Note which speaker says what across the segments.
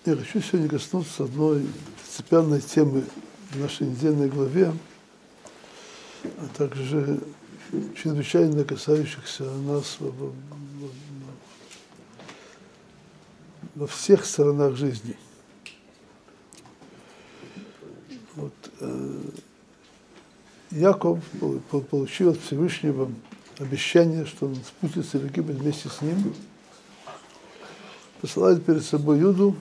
Speaker 1: Я хочу сегодня коснуться одной принципиальной темы в нашей недельной главе, а также чрезвычайно касающихся нас во всех сторонах жизни. Вот, Яков получил от Всевышнего обещание, что он спустится в Египет вместе с ним, посылает перед собой Юду,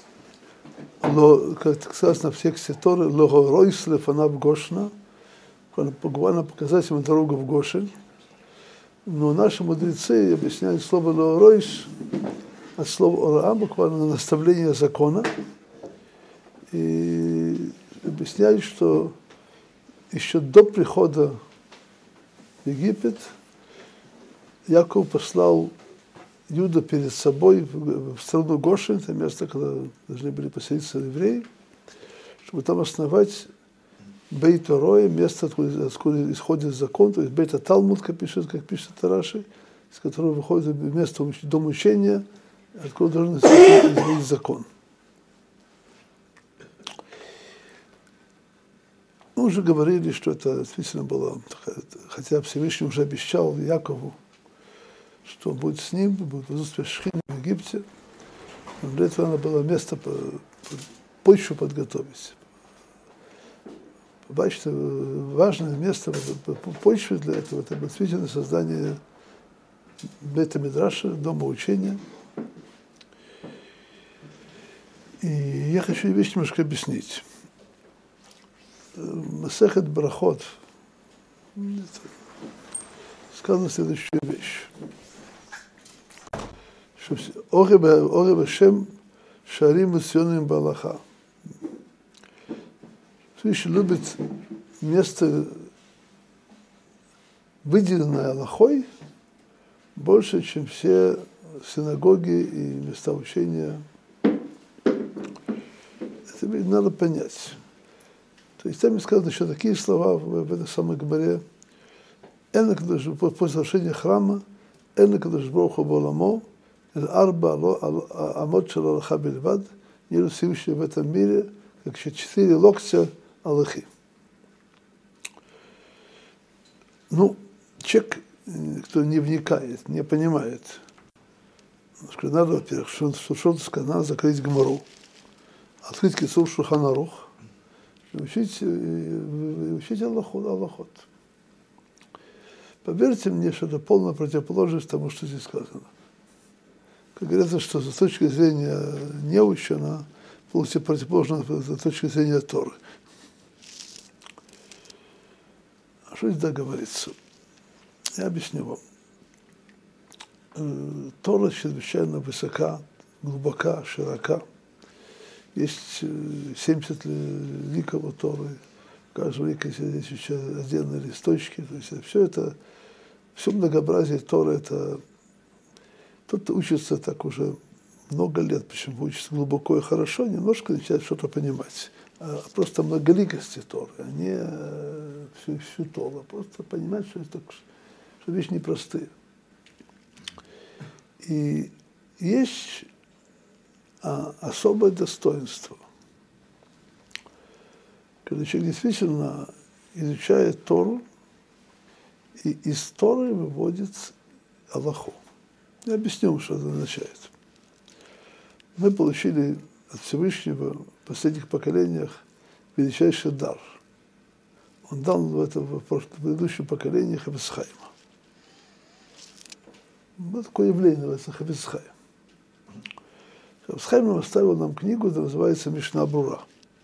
Speaker 1: как сказано в тексте Торы, «Логоройс лефанав Гошна», буквально показать ему дорогу в Гошень. Но наши мудрецы объясняют слово «логоройс» от слова «ора», буквально наставление закона, и объясняют, что еще до прихода в Египет Яков послал Юда перед собой в страну Гошень, это место, куда должны были поселиться евреи, чтобы там основать Бейт Ороя, место, откуда исходит закон, то есть Бейт Талмуд, как пишет Раши, из которого выходит место дом учения, откуда должен исходить закон. Мы уже говорили, что это действительно было, хотя Всевышний уже обещал Якову, что он будет с ним, будет присутствие Шхины в Египте. Но для этого надо было место почву подготовить. Бачите, важное место почвы для этого, это действительно создание Бейта Мидраша, дома учения. И я хочу вещь немножко объяснить. Масехет Брахот сказано следующую вещь. Оре башем шарим весёним балаха. Всевышний любит место, выделенное Аллахой, больше, чем все синагоги и места учения. Это надо понять. То есть там сказано еще такие слова в этой самой Гемаре. После завершения храма, «Эн кадош барух ху б'оламо, арба амот шел алаха бельвад», нет Всевышнего в этом мире, как еще 4 локтя Аллахи. Ну, человек, кто не вникает, не понимает, надо, во-первых, что сказано, надо закрыть Гемару, открыть Кицур Шулхан Арух, и учить Аллахот. Поверьте мне, что это полная противоположность тому, что здесь сказано. Как говорится, что с точки зрения неучена, полностью противоположно с точки зрения Торы. А что здесь говорится? Я объясню вам. Тора чрезвычайно высока, глубока, широка. Есть 70 ликов Торы. В каждом лике есть еще отдельные листочки. То есть все многообразие Торы, это тот, кто учится так уже много лет, почему учится глубоко и хорошо, немножко начинает что-то понимать. А просто многоликости Торы, а не всю Тору. Просто понимать, что вещи непростые. И есть особое достоинство. Когда человек действительно изучает Тору, и из Торы выводит Аллаху. Я объясню, что это означает. Мы получили от Всевышнего в последних поколениях величайший дар. Он дал в предыдущем поколении Хафец Хаима. Вот такое явление называется Хафец Хаим. Хафец Хаим оставил нам книгу, которая называется Мишна Брура.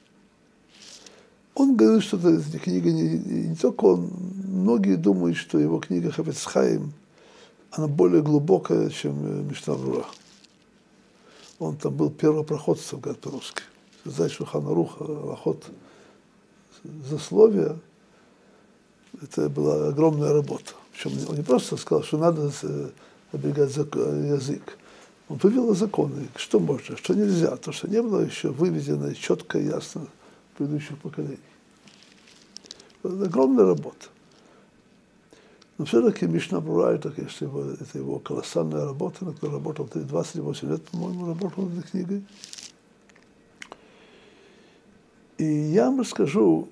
Speaker 1: Он говорит, что эта книга не только он, многие думают, что его книга Хафец Хаим, она более глубокая, чем Мишна Брура. Он там был первопроходцем, говорят по-русски. Создать Шулхан Арух, Аллахот, засловия, это была огромная работа. Причем он не просто сказал, что надо оберегать язык. Он вывел законы, что можно, что нельзя, то, что не было еще выведено четко и ясно в предыдущих поколениях. Это огромная работа. Но все-таки Мишна Брура, это, конечно, это его колоссальная работа, на которой работал 28 лет, по-моему, работал над этой книгой. И я вам расскажу,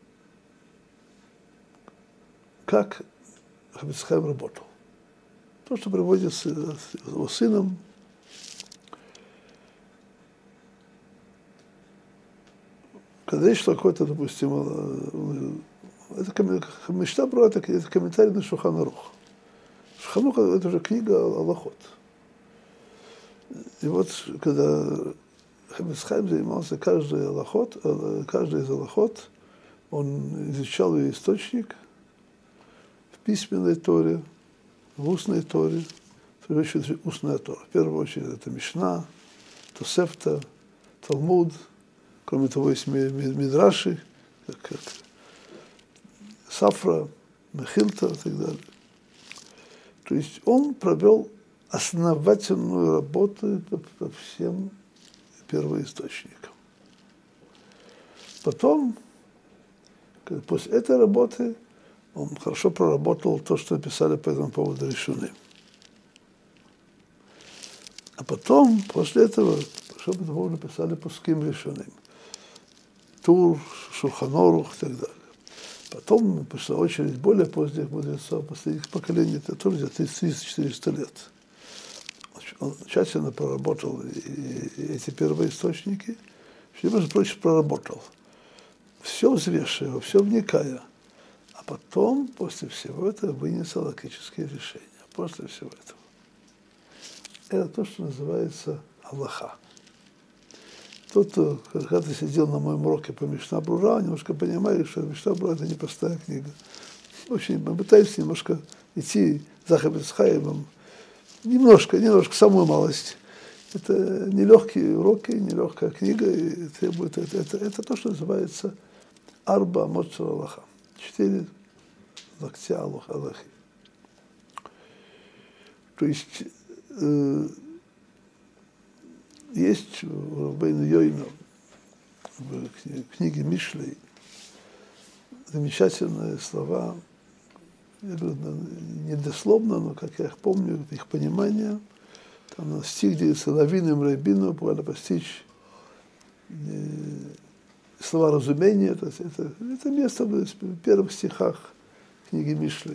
Speaker 1: как Хафец Хаим работал. То, что приводится с его сыном. Когда речь шла какой-то, допустим, это Мишна Брура, это комментарий на Шулхан Арух. Шулхан Арух — это уже книга Алахот. И вот, когда Хафец Хаим занимался каждый из алахот, он изучал ее источник в письменной Торе, в устной Торе, в первую очередь устная Тора. В первую очередь это Мишна, Тосефта, Талмуд. Кроме того, есть Мидраши, как Сафра, Мехилта и так далее. То есть он провел основательную работу по всем первоисточникам. Потом, после этой работы, он хорошо проработал то, что написали по этому поводу решены. А потом, после этого, что по этому поводу написали пуским решенным. Тур, Шулхан Арух и так далее. Потом пришла очередь более поздних мудрецов, последних поколений, это тоже где-то 300-400 лет. Он тщательно проработал эти первоисточники, все, между прочим, проработал. Все взвешивая, все вникая. А потом, после всего этого, вынес логические решения. После всего этого. Это то, что называется Аллаха. Тот, кто когда-то сидел на моем уроке по Мишна Брура, немножко понимает, что Мишна Брура — это непростая книга. Очень мы пытаемся немножко идти за Хафец Хаимом, немножко, самую малость. Это нелегкие уроки, нелегкая книга, и требует это то, что называется Арба Моцер Аллаха. 4 локтя Аллахи. То есть есть у Рабейну Йойна в книге Мишлей замечательные слова, я говорю, недословно, но как я их помню, их понимание. Там на стих делится лавином рабину, буквально постичь слова разумения. Это место в первых стихах книги Мишлей.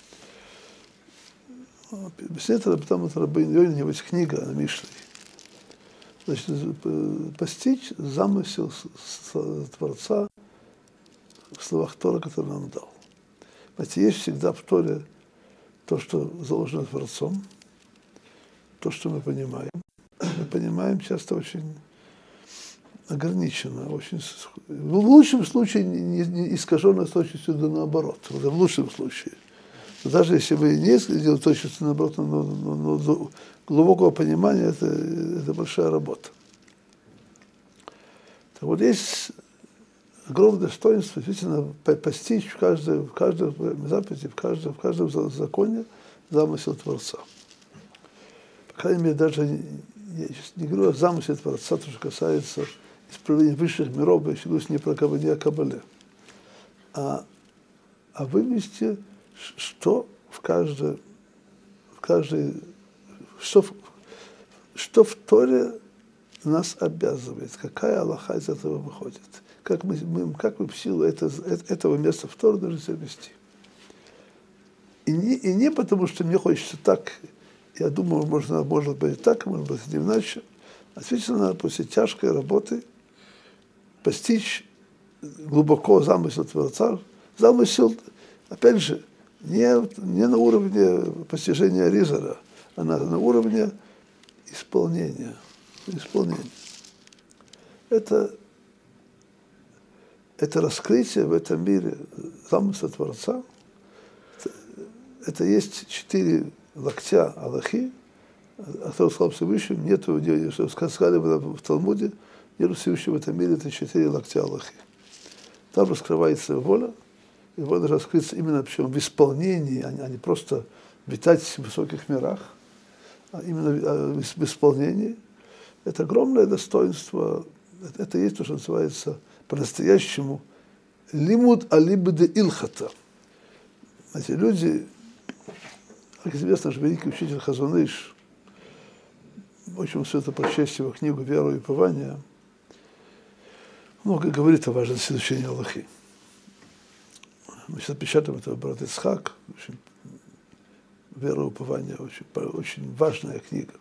Speaker 1: После этого потом от Рабейну Йойна у него есть книга о Мишлей. Значит, постичь замысел Творца в словах Тора, которые он дал. Знаете, есть всегда в Торе то, что заложено Творцом, то, что мы понимаем. Мы понимаем часто очень ограниченно, очень, в лучшем случае не искаженно с точностью до наоборот, в лучшем случае. Но даже если вы не сделали точностью наоборот, но глубокого понимания это большая работа. Так вот, есть огромное достоинство действительно постичь в каждой заповеди, в каждом законе замысел Творца. По крайней мере, даже я сейчас не говорю о замысле Творца, то, что касается исправления высших миров, я говорю не про не о Кабале, а вывести, что что в Торе нас обязывает, какая Аллаха из этого выходит, как мы в силу этого места в Торе должны себя вести. И не потому, что мне хочется так, я думаю, может быть так, может быть не иначе, а действительно после тяжкой работы постичь глубоко замысел Творца, замысел, опять же, не на уровне постижения Ризера, а на уровне исполнения. Это раскрытие в этом мире замысла Творца. Это есть 4 локтя Аллахи, о которых сказал Всевышний, нету, что сказали в Талмуде, нету Всевышнего в этом мире, это 4 локтя Аллахи. Там раскрывается воля, и воля должна раскрыться именно причем в исполнении, а не просто витать в высоких мирах, а именно в исполнении. Это огромное достоинство, это есть то, что называется по-настоящему лимуд алибде илхата. Эти люди, как известно, наш великий учитель Хазон Иш, очень все это прочесть его книгу «Вера и упование», много говорит о важности изучения Аллахи. Мы сейчас печатаем это брат Ицхак, очень вероупование, очень важная книга.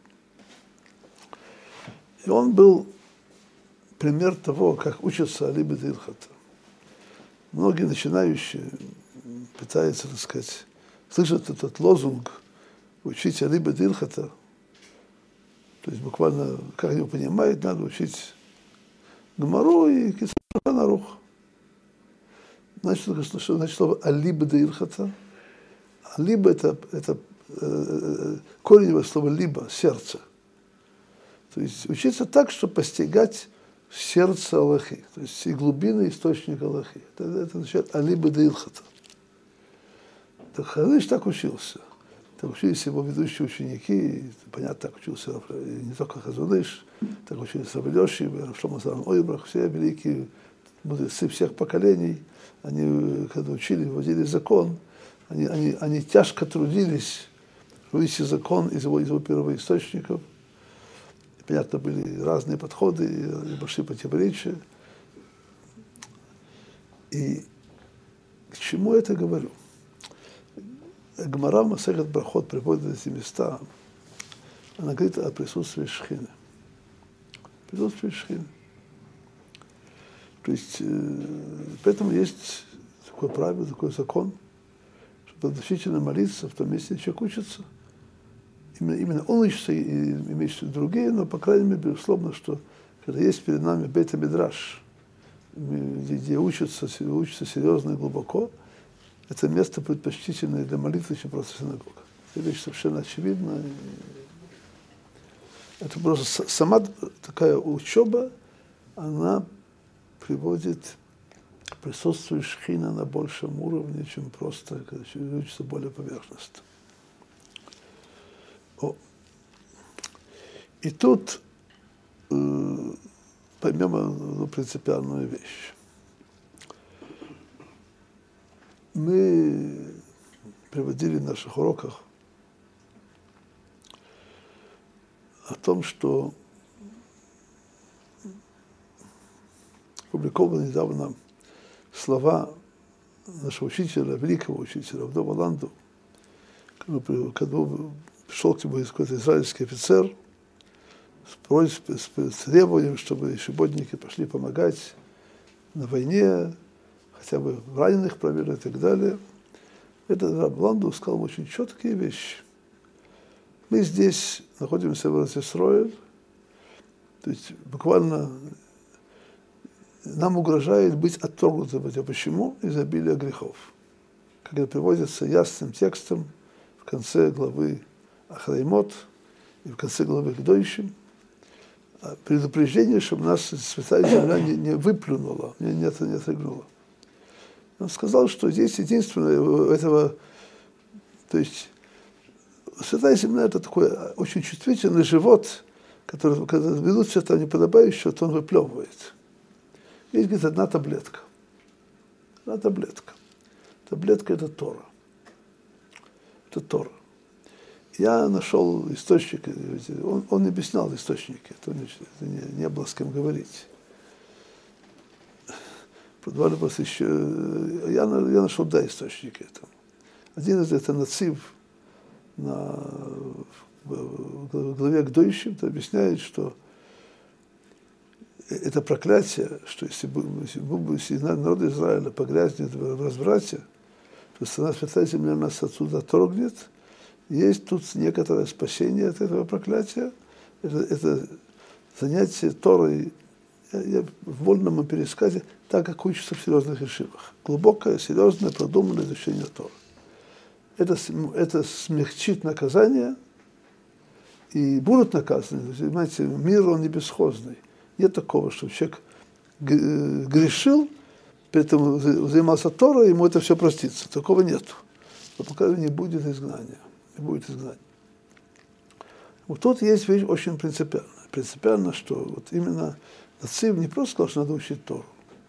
Speaker 1: И он был пример того, как учатся алиба д'илхата. Многие начинающие пытаются, так сказать, слышат этот лозунг «учить алиба д'илхата», то есть буквально, как они понимают, надо учить Гмару и Шулхан Арух. Значит, что значит слово алиба д'илхата? Алиба это корень его слова либо, сердце. То есть учиться так, чтобы постигать сердце Аллахи, то есть и глубины источника Аллахи. Это означает алиба д'илхата. Так Хазыш так учился. Так учились его ведущие ученики, понятно, так учился не только Хазуныш, так учился Рав Элиоши, Рав Шломо Залман Ойбрах, все великие мудрецы всех поколений. Они, когда учили, вводили закон, они тяжко трудились вывести закон из его первоисточников. И, понятно, были разные подходы, и большие противоречия. И к чему я это говорю? Гмара Масехет Брахот приводит эти места. Она говорит о присутствии шхины. Присутствии шхины. То есть, поэтому есть такое правило, такой закон, что значительно молиться в том месте, где человек учится. Именно он учится, и имеется другие, но, по крайней мере, безусловно, что когда есть перед нами бейт-мидраш, где учатся серьезно и глубоко, это место предпочтительное для молитвы, чем просто синагога. Это вещь совершенно очевидна. Это просто сама такая учеба, она приводит к присутствию шхина на большем уровне, чем просто, когда человек учится более поверхностно. И тут поймем одну принципиальную вещь. Мы приводили в наших уроках о том, что опубликованы недавно слова нашего учителя, великого учителя Авдова Ланду, когда пришел к нему какой-то израильский офицер с требованием, чтобы шиботники пошли помогать на войне, хотя бы раненых проверили и так далее. Этот раб Ланду сказал очень четкие вещи. Мы здесь находимся в Эрец-Исроэль, то есть буквально нам угрожает быть отторгнутым. Почему? Из обилия грехов. Как это приводится ясным текстом в конце главы Ахраймот и в конце главы Кдойшим. Предупреждение, чтобы нас святая земля не выплюнула, не отрыгнула. Он сказал, что здесь единственное этого, то есть святая земля это такой очень чувствительный живот, который, когда ведут себя там неподобающего, то он выплевывает. Есть, говорит, одна таблетка. Одна таблетка. Таблетка – это Тора. Это Тора. Я нашел источник, он не объяснял источники, это не было с кем говорить. Я нашел два источника. Один из них – это Нацив в главе Кдойшим, объясняет, что это проклятие, что если народ Израиля погрязнет в разврате, то страна святая земля нас отсюда отторгнет. Есть тут некоторое спасение от этого проклятия. Это занятие Торой, я в вольном пересказе, так как учится в серьезных ешивах. Глубокое, серьезное, продуманное изучение Торы. Это смягчит наказание, и будут наказаны. Понимаете, мир, он не бесхозный. Нет такого, что человек грешил, при этом занимался Торой, ему это все простится. Такого нет. Но пока не будет изгнания. Не будет изгнания. Вот тут есть вещь очень принципиальная. Принципиально, что вот именно Нацив не просто сказал, что надо учить Тору.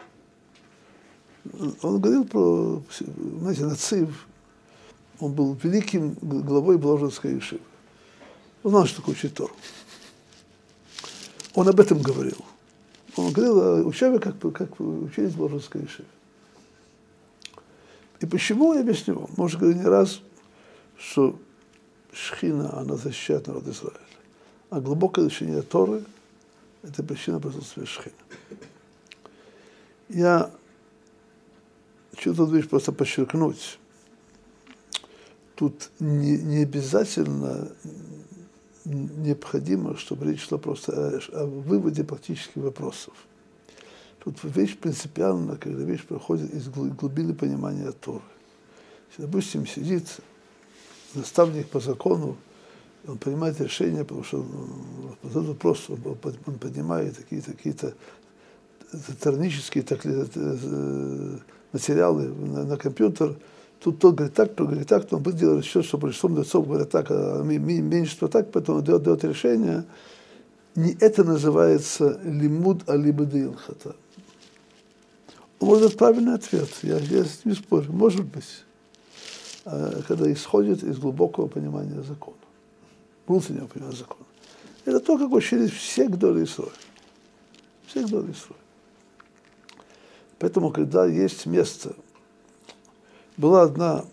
Speaker 1: Он говорил про, знаете, Нацив, он был великим главой Бложенской ешивы. Он знал, что такое учить Тору. Он об этом говорил. Он говорил о учебе, как учились в Ложинской ешиве. И почему, я объясню вам. Мы уже говорили не раз, что Шхина, она защищает народ Израиля. А глубокое изучение Торы – это причина присутствия Шхины. Я хочу тут вещь просто подчеркнуть. Тут не обязательно необходимо, чтобы речь шла просто о выводе практических вопросов. Тут вещь принципиальна, когда вещь проходит из глубины понимания Торы. Если, допустим, сидит наставник по закону, он принимает решение, потому что этот вопрос он поднимает какие-то термические материалы на компьютер. Тут тот говорит так, то говорит так, то он будет делать расчет, что большинство лицов говорят так, а меньшинство так, поэтому он дает решение. Не это называется лимуд алибады илхата. Он может дать правильный ответ, я не спорю, может быть, когда исходит из глубокого понимания закона, внутреннего понимания закона. Это то, как учились все гдолей Исроэль. Все гдолей Исроэль. Поэтому, когда есть место, была одна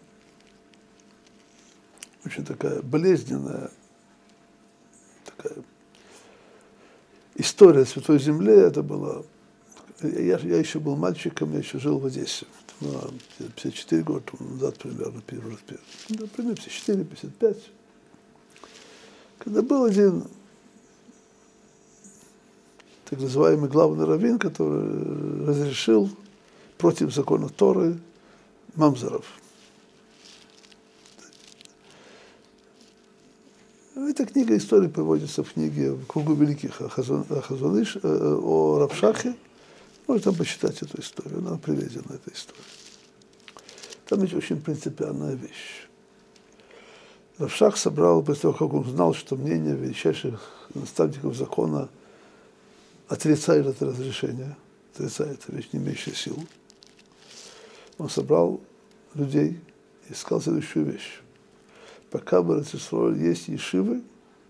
Speaker 1: очень такая болезненная такая история Святой Земле, это была... Я еще был мальчиком, я еще жил в Одессе. Это было 54 года назад примерно, примерно 54, 55. Когда был один так называемый главный раввин, который разрешил против закона Торы мамзаров. Эта книга истории приводится в книге в кругу великих о Рав-Шахе. Можно там почитать эту историю, она приведена, эта история. Там есть очень принципиальная вещь. Рав-Шах собрал, после того, как он знал, что мнение величайших наставников закона отрицает это разрешение, отрицает вещь, не имеющая силу. Он собрал людей и сказал следующую вещь. Пока в Эрец-Исроэль есть ешивы,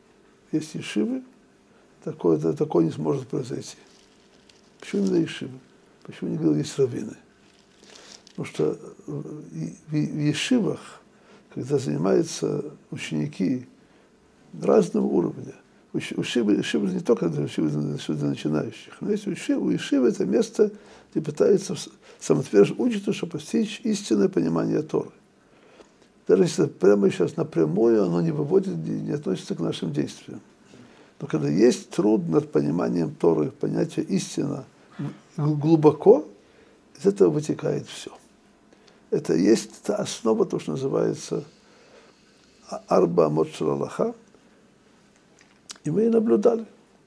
Speaker 1: такое не сможет произойти. Почему именно ешивы? Почему не говорил, есть раввины? Потому что в ешивах, когда занимаются ученики разного уровня, у ешивы не только ешивы для начинающих, но есть у ешивы это место, где пытаются самоотверженно учиться, чтобы постичь истинное понимание Торы. Даже если прямо сейчас напрямую оно не выводит, не относится к нашим действиям. Но когда есть труд над пониманием Торы, понятие истина глубоко, из этого вытекает все. Это есть та основа, то, что называется арба амот шел алаха. И мы наблюдали,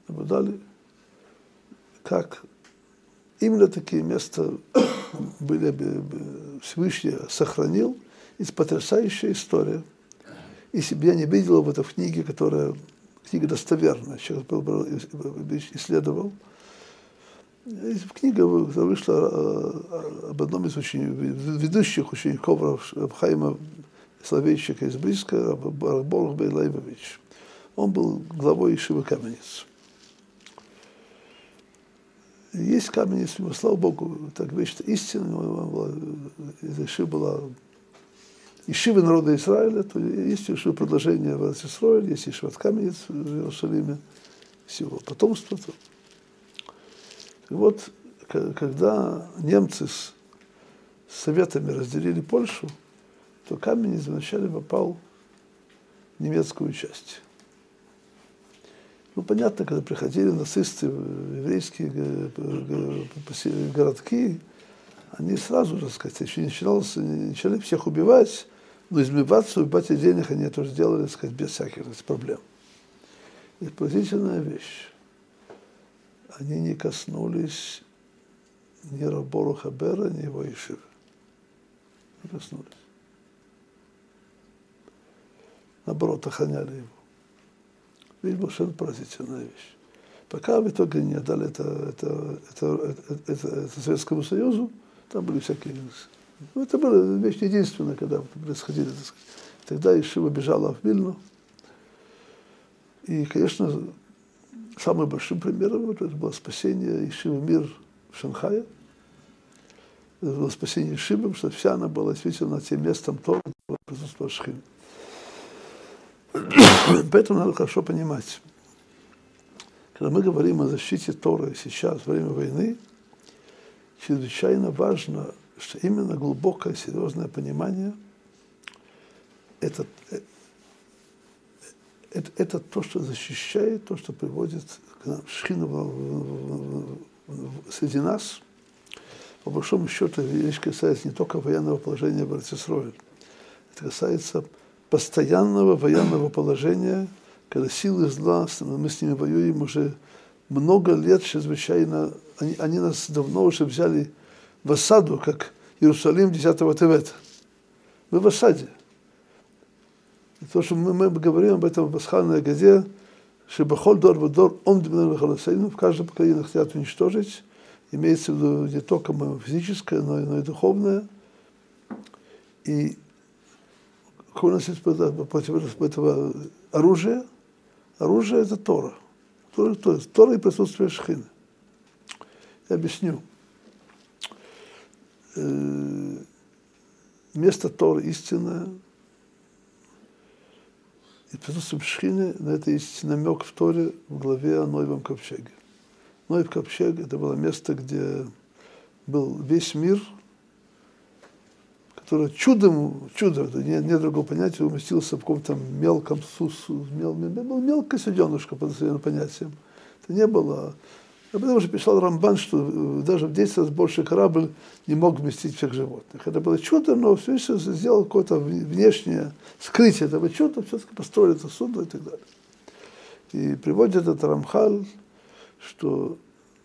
Speaker 1: как именно такие места Всевышний сохранил. Это потрясающая история. Если бы я не видел в этой книге, книга достоверная, человек исследовал, книга вышла об одном из ведущих учеников Хайма Соловейчика из Бриска, Борух бей Лейбович. Он был главой ешивы Каменец. Есть Каменец, слава Богу, так вещь истинная, ешива была ешивы народа Израиля, то есть ешива продолжение в Эрец-Исроэль, есть ешива Каменец в Иерусалиме, всего потомства. И вот, когда немцы с советами разделили Польшу, то Каменец вначале попал в немецкую часть. Ну, понятно, когда приходили нацисты в еврейские городки, они сразу, так сказать, еще начали всех убивать, но избивать денег они тоже сделали, так сказать, без всяких проблем. И поразительная вещь. Они не коснулись ни Рав Боруха Бера, ни его ешивы. Не коснулись. Наоборот, охраняли его. Ведь совершенно поразительная вещь. Пока в итоге не отдали это Советскому Союзу, там были всякие... Ну, это была вещь единственная, когда происходили, так сказать. Тогда ешива бежала в Вильну. И, конечно, самым большим примером это было спасение Ешивы Мир в Шанхае. Это было спасение Ешивы, потому что вся она была действительно тем местом Торы, где было присутствие Шхины. Поэтому надо хорошо понимать, когда мы говорим о защите Торы сейчас, во время войны, чрезвычайно важно, что именно глубокое, серьезное понимание это то, что защищает, то, что приводит к нам Шхину среди нас. По большому счету, вещь касается не только военного положения в Эрец-Исроэль. Это касается постоянного военного положения, когда силы зла, мы с ними воюем уже много лет, чрезвычайно, они нас давно уже взяли в осаду, как Иерусалим 10-го Тевета. Мы в осаде. И то, что мы говорим об этом в Пасхальной Агаде, «Шебахоль дор вадор омдминар вахаласейну», в каждом поколении хотят уничтожить, имеется в виду не только физическое, но и духовное. И какое у нас есть против этого оружие? Оружие – это Тора. Тора и присутствие Шхины. Я объясню. Место Торы истинное, и присутствие Шхины, на это есть намек в Торе в главе о Ноевом ковчеге. Ноев ковчег – это было место, где был весь мир, который чудом, это нет другого понятия, уместился в каком-то мелком был мелкое суденышко, по современным понятиям. Это не было. А потому что писал Рамбан, что даже в 10 раз больше корабль не мог вместить всех животных. Это было чудо, но все еще сделал какое-то внешнее скрытие этого чуда, все-таки построили это судно и так далее. И приводит это Рамхаль, что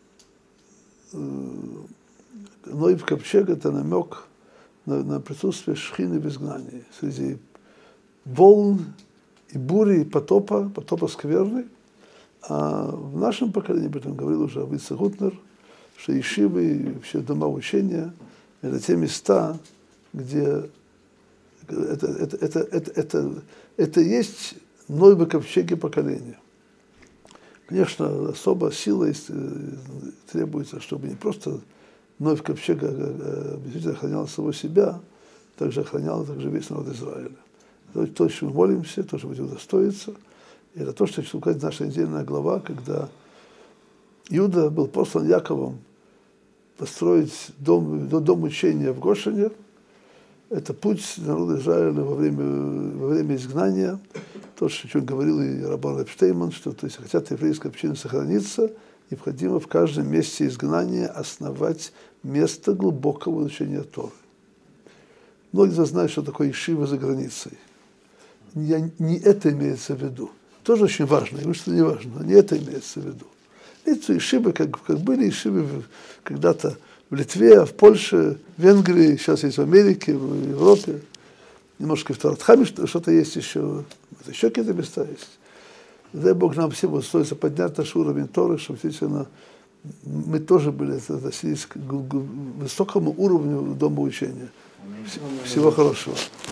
Speaker 1: Ноев ковчег – это намек на присутствие Шхины в изгнании. Среди волн и бури, и потопа скверны. А в нашем поколении, об этом говорил уже Авица Гутнер, что ешивы и все дома учения – это те места, где это есть Ноевы ковчеги поколения. Конечно, особая сила требуется, чтобы не просто Ноев ковчег обязательно охранял самого себя, также охранял весь народ Израиля. Это то, что мы молимся, то, что будем удостоиться. И это то, что указывает наша недельная глава, когда Иуда был послан Яковом построить дом учения в Гошине. Это путь народа Израиля во время изгнания. То, о чем говорил и Рабан Репштейман, что то есть, хотят еврейская община сохраниться, необходимо в каждом месте изгнания основать место глубокого изучения Торы. Многие знают, что такое ешива за границей. Не это имеется в виду. Тоже очень важно, я говорю, что не важно, но не это имеется в виду. Эти ешивы, как были ешивы когда-то в Литве, в Польше, в Венгрии, сейчас есть в Америке, в Европе. Немножко в Таратхаме что-то есть еще какие-то места есть. Дай Бог нам всем удостоится поднять наш уровень Торы, чтобы действительно мы тоже достигли к высокому уровню дома учения. Всего хорошего.